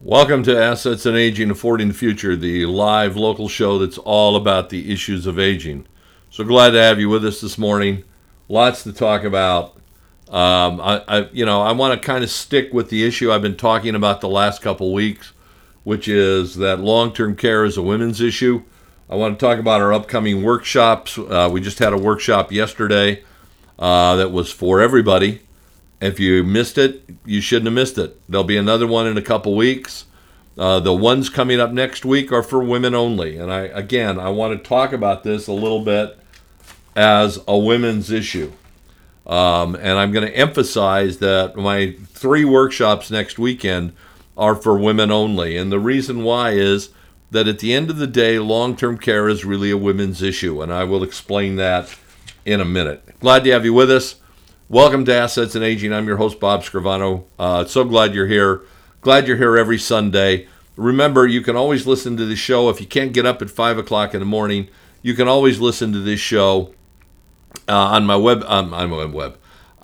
Welcome to Assets and Aging, Affording the Future, the live local show that's all about the issues of aging. So glad to have you with us this morning. Lots to talk about. I want to kind of stick with the issue I've been talking about the last couple weeks, which is that long-term care is a women's issue. I want to talk about our upcoming workshops. We just had a workshop yesterday that was for everybody. If you missed it, you shouldn't have missed it. There'll be another one in a couple weeks. The ones coming up next week are for women only. And I want to talk about this a little bit as a women's issue. And I'm going to emphasize that my 3 workshops next weekend are for women only. And the reason why is that at the end of the day, long-term care is really a women's issue. And I will explain that in a minute. Glad to have you with us. Welcome to Assets and Aging. I'm your host, Bob Scrivano. So glad you're here. Glad you're here every Sunday. Remember, you can always listen to the show. If you can't get up at 5 o'clock in the morning, you can always listen to this show on my website.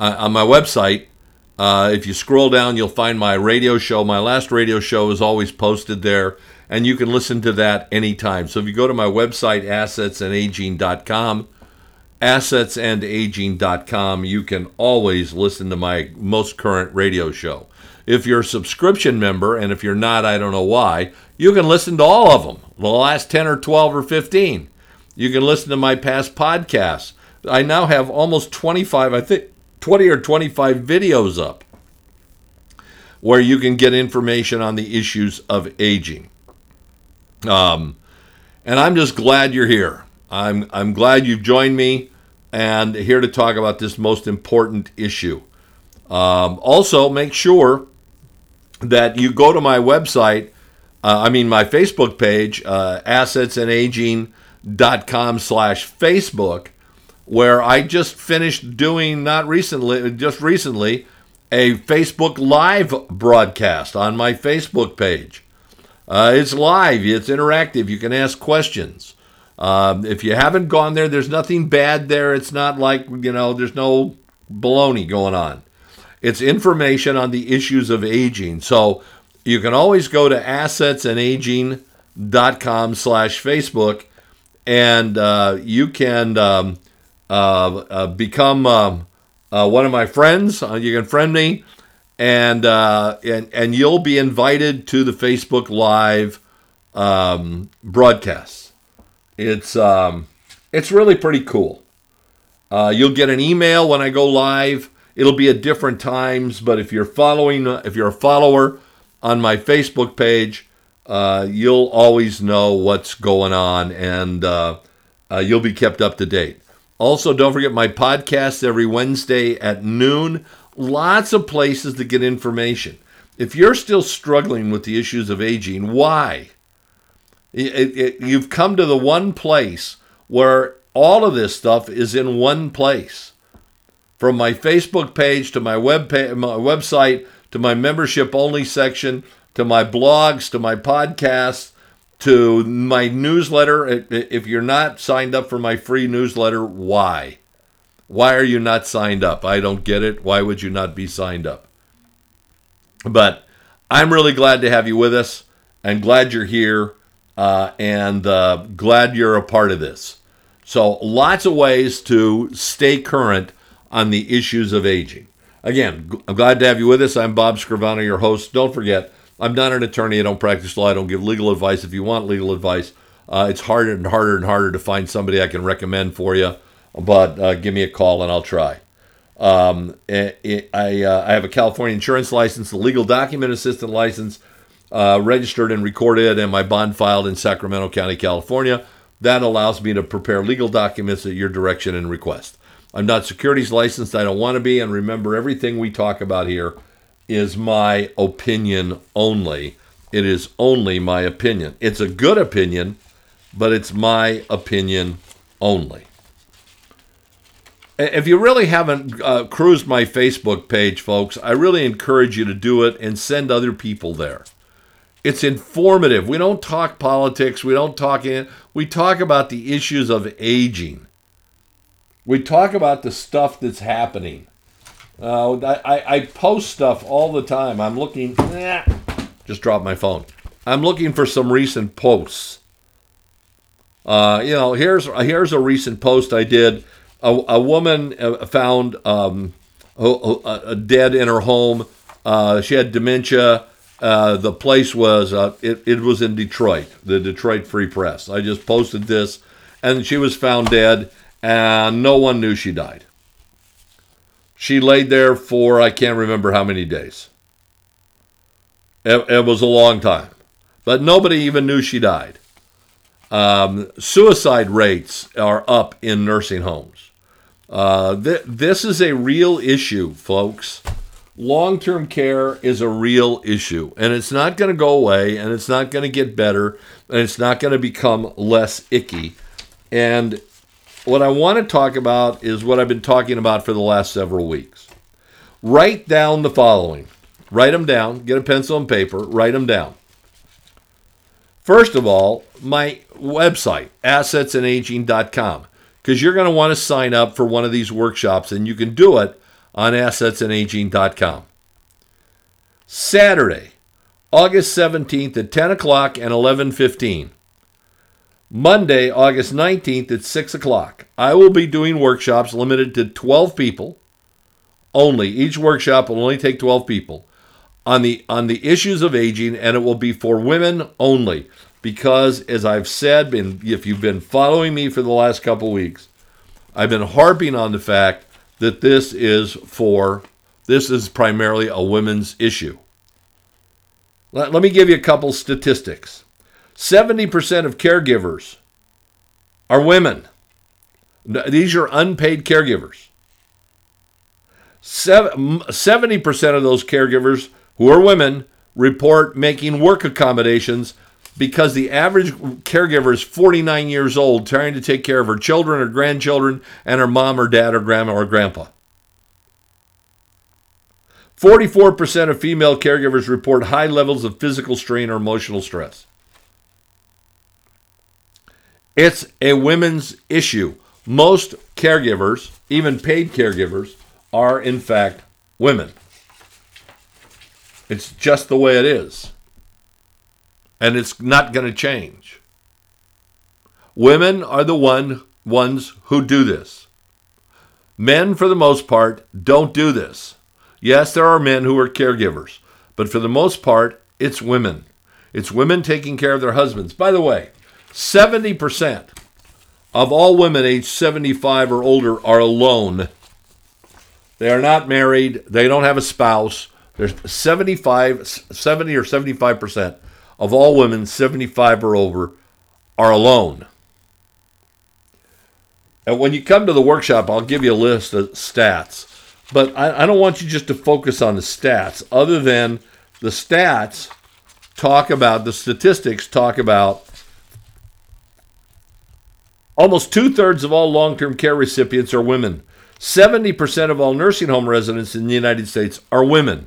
If you scroll down, you'll find my radio show. My last radio show is always posted there, and you can listen to that anytime. So if you go to my website, assetsandaging.com, assetsandaging.com, you can always listen to my most current radio show. If you're a subscription member, and if you're not, I don't know why, you can listen to all of them, the last 10 or 12 or 15. You can listen to my past podcasts. I now have almost 25, I think 20 or 25 videos up where you can get information on the issues of aging. And I'm just glad you're here. I'm glad you've joined me and here to talk about this most important issue. Also, make sure that you go to my website, my Facebook page, assetsandaging.com/Facebook, where I just finished doing, just recently, a Facebook Live broadcast on my Facebook page. It's live, it's interactive, you can ask questions. If you haven't gone there, there's nothing bad there. It's not like, there's no baloney going on. It's information on the issues of aging. So you can always go to assetsandaging.com/Facebook and you can become one of my friends. You can friend me and you'll be invited to the Facebook Live broadcasts. It's really pretty cool. You'll get an email when I go live. It'll be at different times, but if you're a follower on my Facebook page, you'll always know what's going on, and you'll be kept up to date. Also, don't forget my podcast every Wednesday at noon. Lots of places to get information. If you're still struggling with the issues of aging, why? You've come to the one place where all of this stuff is in one place. From my Facebook page to my website to my membership-only section to my blogs to my podcasts to my newsletter. If you're not signed up for my free newsletter, why? Why are you not signed up? I don't get it. Why would you not be signed up? But I'm really glad to have you with us and glad you're here. And glad you're a part of this. So lots of ways to stay current on the issues of aging. Again, I'm glad to have you with us. I'm Bob Scrivano, your host. Don't forget, I'm not an attorney. I don't practice law. I don't give legal advice. If you want legal advice, it's harder and harder and harder to find somebody I can recommend for you. But give me a call and I'll try. I have a California insurance license, a legal document assistant license, registered and recorded, and my bond filed in Sacramento County, California. That allows me to prepare legal documents at your direction and request. I'm not securities licensed. I don't want to be. And remember, everything we talk about here is my opinion only. It is only my opinion. It's a good opinion, but it's my opinion only. If you really haven't cruised my Facebook page, folks, I really encourage you to do it and send other people there. It's informative. We don't talk politics. We talk about the issues of aging. We talk about the stuff that's happening. I post stuff all the time. I'm looking, Just dropped my phone. I'm looking for some recent posts. Here's a recent post I did. A woman found dead in her home. She had dementia. The place was it was in Detroit, the Detroit Free Press. I just posted this, and she was found dead, and no one knew she died. She laid there for I can't remember how many days. It was a long time, but nobody even knew she died. Suicide rates are up in nursing homes. This is a real issue, folks. Long-term care is a real issue, and it's not going to go away, and it's not going to get better, and it's not going to become less icky. And what I want to talk about is what I've been talking about for the last several weeks. Write down the following. Write them down. Get a pencil and paper. Write them down. First of all, my website, assetsandaging.com, because you're going to want to sign up for one of these workshops, and you can do it on assetsandaging.com. Saturday, August 17th at 10 o'clock and 11:15. Monday, August 19th at 6 o'clock. I will be doing workshops limited to 12 people only. Each workshop will only take 12 people on the issues of aging, and it will be for women only. Because, as I've said, if you've been following me for the last couple weeks, I've been harping on the fact that this is primarily a women's issue. Let me give you a couple statistics. 70% of caregivers are women. These are unpaid caregivers. 70% of those caregivers who are women report making work accommodations because the average caregiver is 49 years old trying to take care of her children or grandchildren and her mom or dad or grandma or grandpa. 44% of female caregivers report high levels of physical strain or emotional stress. It's a women's issue. Most caregivers, even paid caregivers, are in fact women. It's just the way it is. And it's not going to change. Women are the ones who do this. Men, for the most part, don't do this. Yes, there are men who are caregivers, but for the most part, it's women. It's women taking care of their husbands. By the way, 70% of all women aged 75 or older are alone. They are not married. They don't have a spouse. There's 70 or 75% of all women 75 or over are alone. And when you come to the workshop, I'll give you a list of stats. But I don't want you just to focus on the stats, other than the stats the statistics talk about almost 2/3 of all long-term care recipients are women. 70% of all nursing home residents in the United States are women.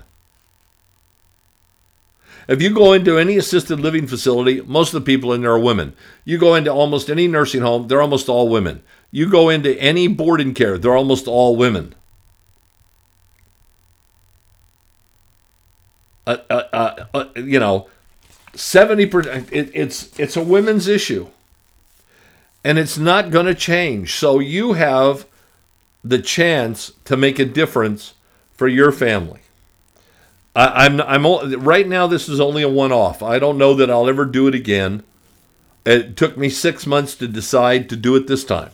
If you go into any assisted living facility, most of the people in there are women. You go into almost any nursing home, they're almost all women. You go into any boarding care, they're almost all women. 70%. It's a women's issue, and it's not going to change. So you have the chance to make a difference for your family. I'm right now. This is only a one-off. I don't know that I'll ever do it again. It took me 6 months to decide to do it this time.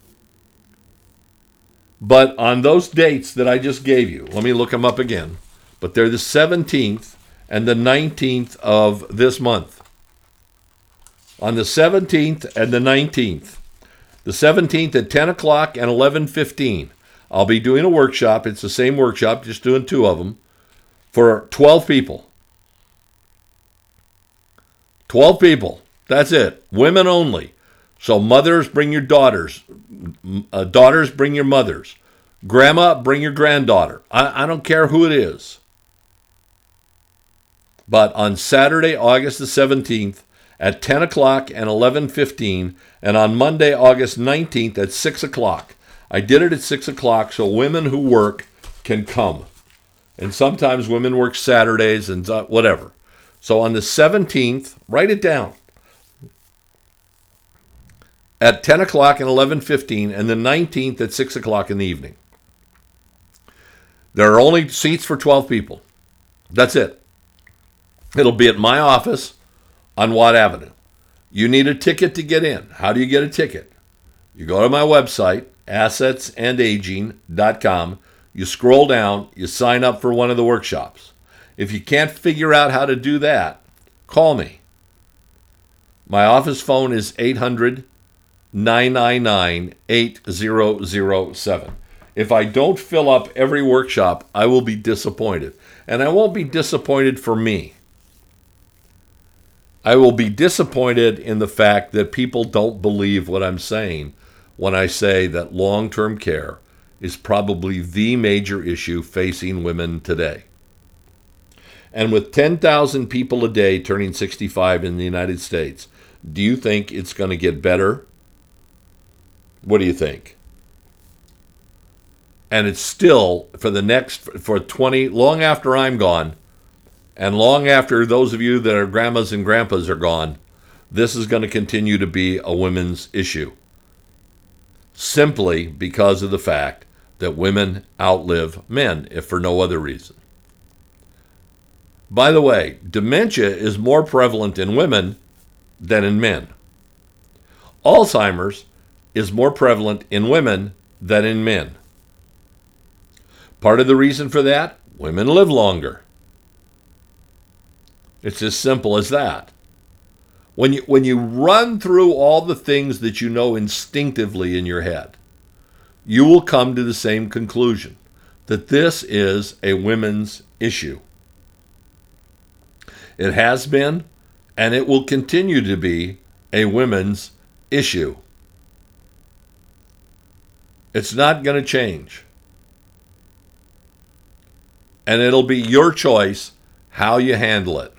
But on those dates that I just gave you, let me look them up again. But they're the 17th and the 19th of this month. On the 17th and the 19th. The 17th at 10 o'clock and 11:15. I'll be doing a workshop. It's the same workshop, just doing 2 of them, for 12 people. 12 people. That's it. Women only. So mothers, bring your daughters. Daughters, bring your mothers. Grandma, bring your granddaughter. I don't care who it is. But on Saturday, August the 17th, at 10 o'clock and 11:15, and on Monday, August 19th at 6 o'clock. I did it at 6 o'clock so women who work can come. And sometimes women work Saturdays and whatever. So on the 17th, write it down, at 10 o'clock and 11:15, and the 19th at 6 o'clock in the evening. There are only seats for 12 people. That's it. It'll be at my office on Watt Avenue. You need a ticket to get in. How do you get a ticket? You go to my website, assetsandaging.com. You scroll down, you sign up for one of the workshops. If you can't figure out how to do that, call me. My office phone is 800-999-8007. If I don't fill up every workshop, I will be disappointed. And I won't be disappointed for me. I will be disappointed in the fact that people don't believe what I'm saying when I say that long-term care is probably the major issue facing women today. And with 10,000 people a day turning 65 in the United States, do you think it's going to get better? What do you think? And it's still, for 20, long after I'm gone, and long after those of you that are grandmas and grandpas are gone, this is going to continue to be a women's issue. Simply because of the fact that women outlive men, if for no other reason. By the way, dementia is more prevalent in women than in men. Alzheimer's is more prevalent in women than in men. Part of the reason for that, women live longer. It's as simple as that. When you run through all the things that you know instinctively in your head, you will come to the same conclusion, that this is a women's issue. It has been, and it will continue to be, a women's issue. It's not going to change. And it'll be your choice how you handle it.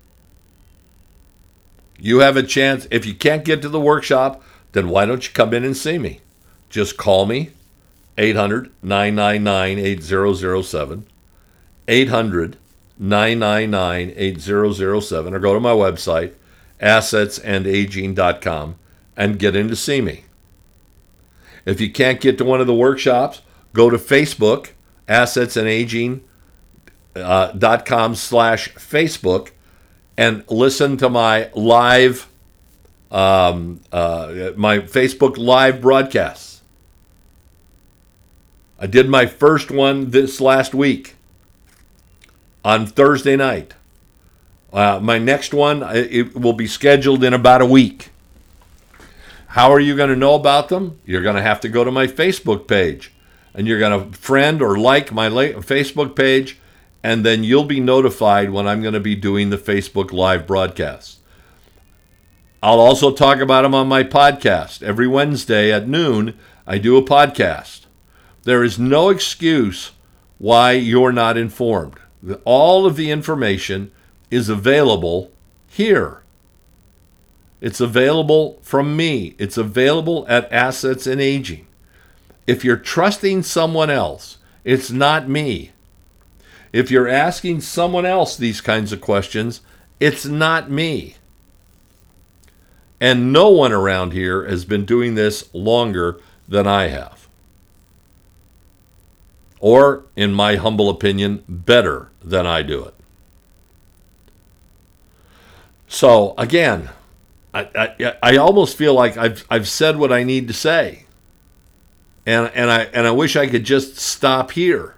You have a chance. If you can't get to the workshop, then why don't you come in and see me? Just call me, 800-999-8007, 800-999-8007, or go to my website, assetsandaging.com, and get in to see me. If you can't get to one of the workshops, go to Facebook, assetsandaging.com/Facebook, and listen to my live, my Facebook live broadcasts. I did my first one this last week on Thursday night. My next one, it will be scheduled in about a week. How are you going to know about them? You're going to have to go to my Facebook page, and you're going to friend or like my Facebook page, and then you'll be notified when I'm going to be doing the Facebook Live broadcasts. I'll also talk about them on my podcast. Every Wednesday at noon, I do a podcast. There is no excuse why you're not informed. All of the information is available here. It's available from me. It's available at Assets and Aging. If you're trusting someone else, it's not me. If you're asking someone else these kinds of questions, it's not me. And no one around here has been doing this longer than I have. Or, in my humble opinion, better than I do it. So, again, I almost feel like I've said what I need to say. And I wish I could just stop here.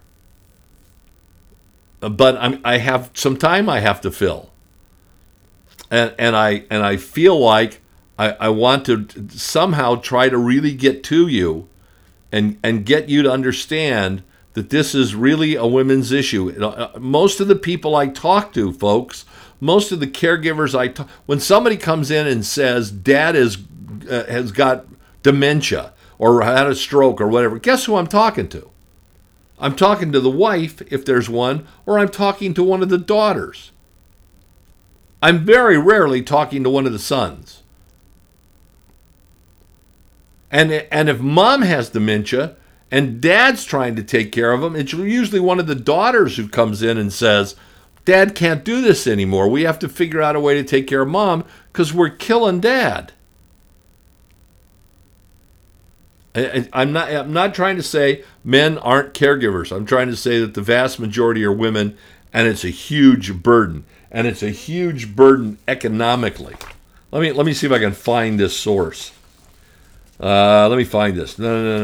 But I have some time I have to fill, and I feel like I want to somehow try to really get to you, and get you to understand that this is really a women's issue. Most of the people I talk to, folks, most of the caregivers when somebody comes in and says Dad has got dementia or had a stroke or whatever, guess who I'm talking to? I'm talking to the wife, if there's one, or I'm talking to one of the daughters. I'm very rarely talking to one of the sons. And if mom has dementia and dad's trying to take care of them, it's usually one of the daughters who comes in and says, Dad can't do this anymore. We have to figure out a way to take care of Mom because we're killing Dad. I'm not trying to say men aren't caregivers. I'm trying to say that the vast majority are women, and it's a huge burden. And it's a huge burden economically. Let me see if I can find this source. Let me find this. No.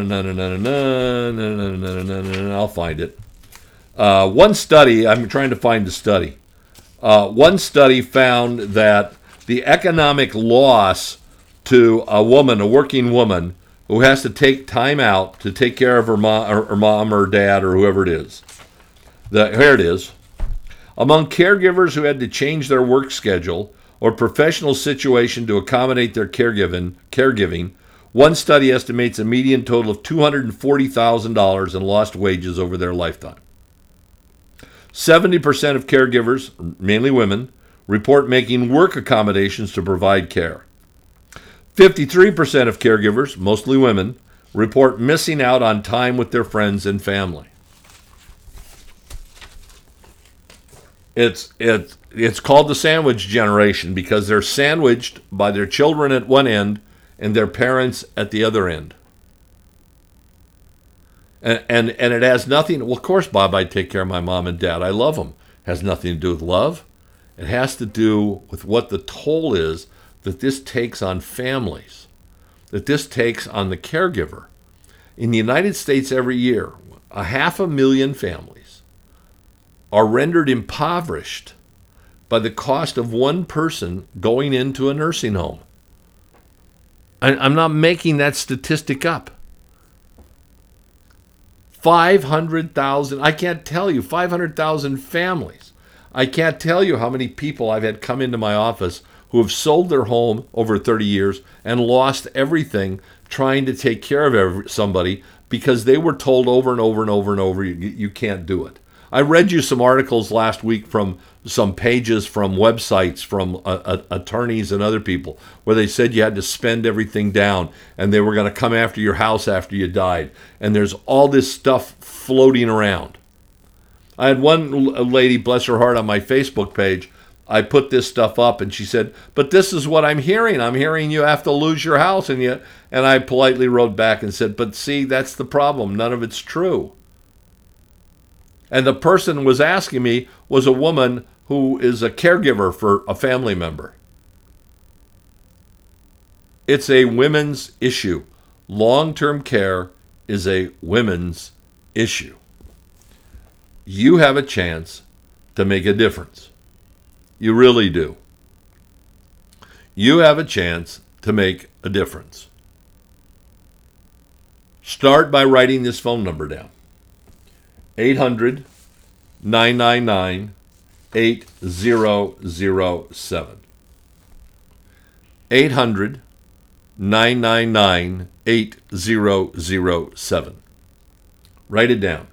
I'll find it. One study, I'm trying to find the study. One study found that the economic loss to a woman, a working woman, who has to take time out to take care of her mom or dad or whoever it is. Here it is. Among caregivers who had to change their work schedule or professional situation to accommodate their caregiving, one study estimates a median total of $240,000 in lost wages over their lifetime. 70% of caregivers, mainly women, report making work accommodations to provide care. 53% of caregivers, mostly women, report missing out on time with their friends and family. It's called the sandwich generation because they're sandwiched by their children at one end and their parents at the other end. And it has nothing, well, of course, Bob, I take care of my mom and dad. I love them. It has nothing to do with love. It has to do with what the toll is that this takes on families, that this takes on the caregiver. In the United States every year, 500,000 families are rendered impoverished by the cost of one person going into a nursing home. I'm not making that statistic up. 500,000, I can't tell you, 500,000 families. I can't tell you how many people I've had come into my office who have sold their home over 30 years and lost everything trying to take care of somebody because they were told over and over and over and over, you can't do it. I read you some articles last week from some pages from websites from attorneys and other people where they said you had to spend everything down and they were going to come after your house after you died. And there's all this stuff floating around. I had one lady, bless her heart, on my Facebook page. I put this stuff up and she said, but this is what I'm hearing. I'm hearing you have to lose your house. And I politely wrote back and said, but see, that's the problem. None of it's true. And the person was asking me was a woman who is a caregiver for a family member. It's a women's issue. Long-term care is a women's issue. You have a chance to make a difference. You really do. You have a chance to make a difference. Start by writing this phone number down. 800-999-8007. 800-999-8007. Write it down.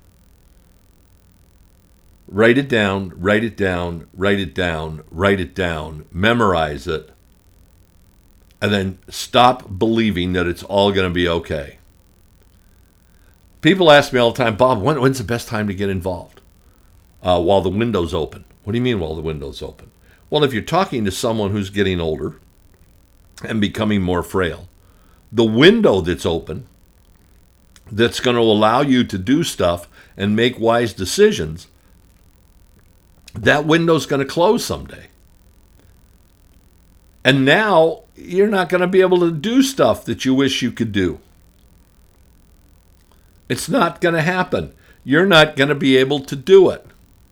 Write it down, write it down, write it down, write it down, memorize it, and then stop believing that it's all going to be okay. People ask me all the time, Bob, when's the best time to get involved? While the window's open. What do you mean while the window's open? Well, if you're talking to someone who's getting older and becoming more frail, the window that's open, that's going to allow you to do stuff and make wise decisions, that window's going to close someday. And now you're not going to be able to do stuff that you wish you could do. It's not going to happen. You're not going to be able to do it.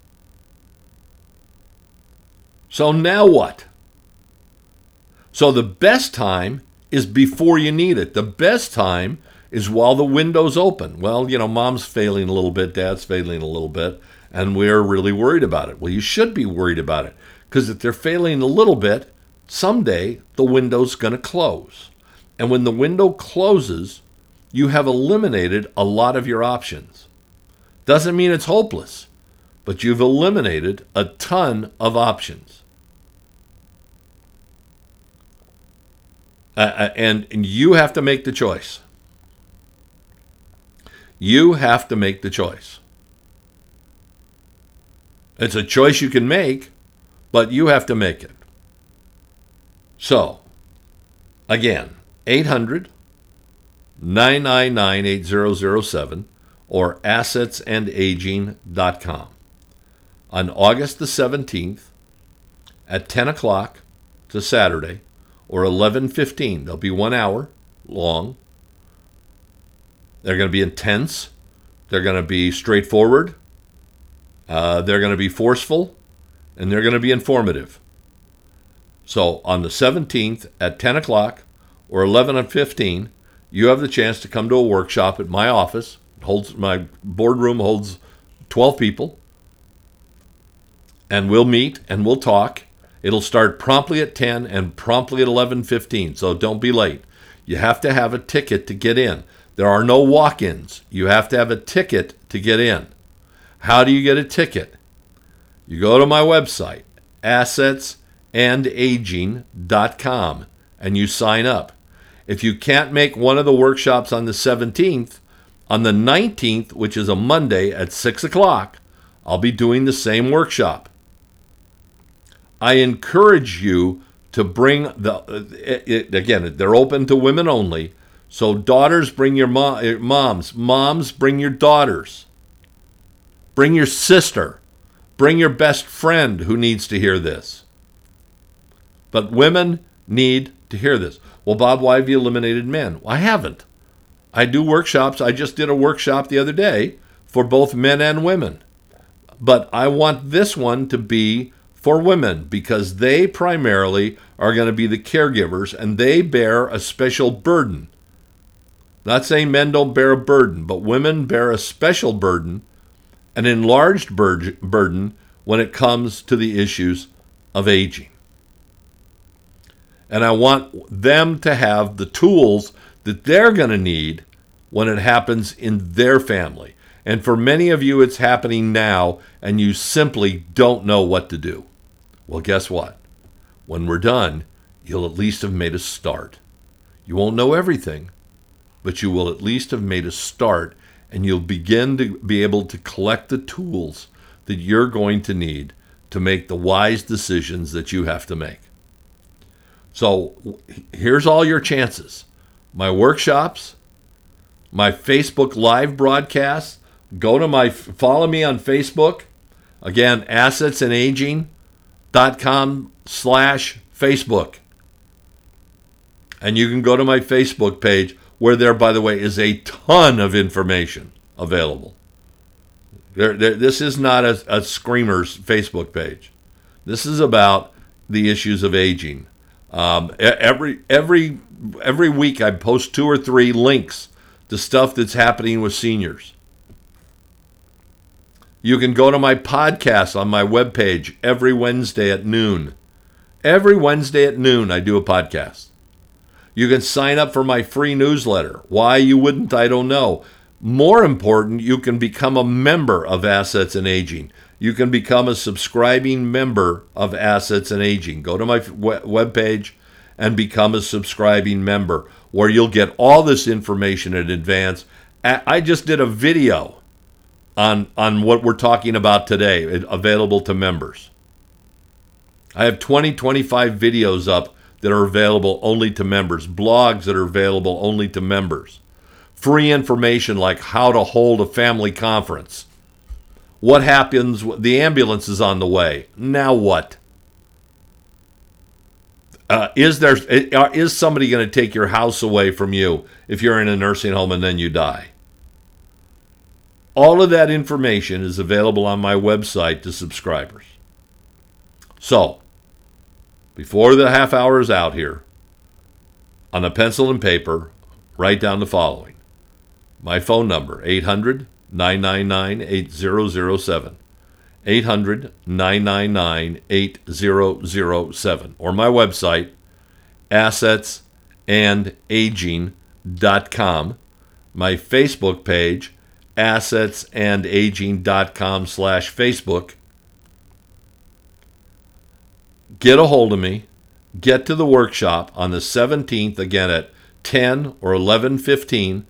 So now what? So the best time is before you need it. The best time is while the window's open. Well, mom's failing a little bit, dad's failing a little bit, and we're really worried about it. Well, you should be worried about it, because if they're failing a little bit, someday the window's going to close. And when the window closes, you have eliminated a lot of your options. Doesn't mean it's hopeless, but you've eliminated a ton of options. And you have to make the choice. You have to make the choice. It's a choice you can make, but you have to make it. So, again, 800-999-8007 or assetsandaging.com. On August the 17th at 10 o'clock to Saturday or 11:15, they'll be 1 hour long. They're going to be intense. They're going to be straightforward. They're going to be forceful, and they're going to be informative. So on the 17th at 10 o'clock or 11:15, you have the chance to come to a workshop at my office. My boardroom holds 12 people, and we'll meet and we'll talk. It'll start promptly at 10 and promptly at 11:15, so don't be late. You have to have a ticket to get in. There are no walk-ins. You have to have a ticket to get in. How do you get a ticket? You go to my website, assetsandaging.com, and you sign up. If you can't make one of the workshops on the 17th, on the 19th, which is a Monday at 6 o'clock, I'll be doing the same workshop. I encourage you to bring again, they're open to women only. So daughters, bring your moms. Moms, bring your daughters. Bring your sister. Bring your best friend who needs to hear this. But women need to hear this. Well, Bob, why have you eliminated men? Well, I haven't. I do workshops. I just did a workshop the other day for both men and women. But I want this one to be for women because they primarily are going to be the caregivers and they bear a special burden. Not saying men don't bear a burden, but women bear a special burden, an enlarged burden when it comes to the issues of aging. And I want them to have the tools that they're going to need when it happens in their family. And for many of you, it's happening now, and you simply don't know what to do. Well, guess what? When we're done, you'll at least have made a start. You won't know everything, but you will at least have made a start, and you'll begin to be able to collect the tools that you're going to need to make the wise decisions that you have to make. So here's all your chances. My workshops, my Facebook live broadcasts. Follow me on Facebook. Again, assetsandaging.com/Facebook. And you can go to my Facebook page where there, by the way, is a ton of information available. This is not a screamer's Facebook page. This is about the issues of aging. Every week I post 2 or 3 links to stuff that's happening with seniors. You can go to my podcast on my webpage every Wednesday at noon. Every Wednesday at noon I do a podcast. You can sign up for my free newsletter. Why you wouldn't, I don't know. More important, you can become a member of Assets and Aging. You can become a subscribing member of Assets and Aging. Go to my webpage and become a subscribing member where you'll get all this information in advance. I just did a video on what we're talking about today, available to members. I have 25 videos up that are available only to members, blogs that are available only to members, free information like how to hold a family conference. What happens? The ambulance is on the way. Now what? Is somebody going to take your house away from you if you're in a nursing home and then you die? All of that information is available on my website to subscribers. So, before the half hour is out here, on a pencil and paper, write down the following. My phone number, 800-999-8007. 800-999-8007. Or my website, assetsandaging.com. My Facebook page, assetsandaging.com/Facebook. Get a hold of me. Get to the workshop on the 17th, again at 10 or 11:15.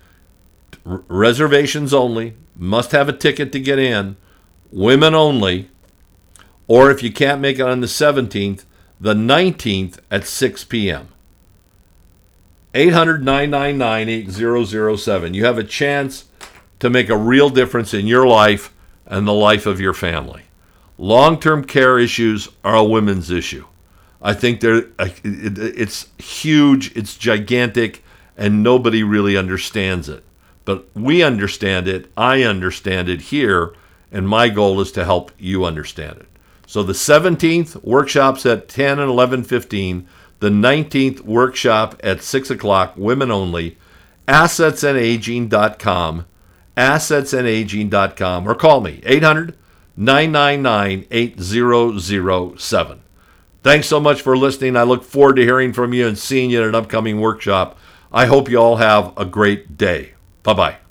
Reservations only. Must have a ticket to get in. Women only. Or if you can't make it on the 17th, the 19th at 6 p.m. 800-999-8007. You have a chance to make a real difference in your life and the life of your family. Long-term care issues are a women's issue. I think it's huge, it's gigantic, and nobody really understands it. But we understand it, I understand it here, and my goal is to help you understand it. So the 17th, workshops at 10 and 11:15. The 19th, workshop at 6 o'clock, women only. AssetsandAging.com. AssetsandAging.com. Or call me, 800-999-8007. Thanks so much for listening. I look forward to hearing from you and seeing you at an upcoming workshop. I hope you all have a great day. Bye-bye.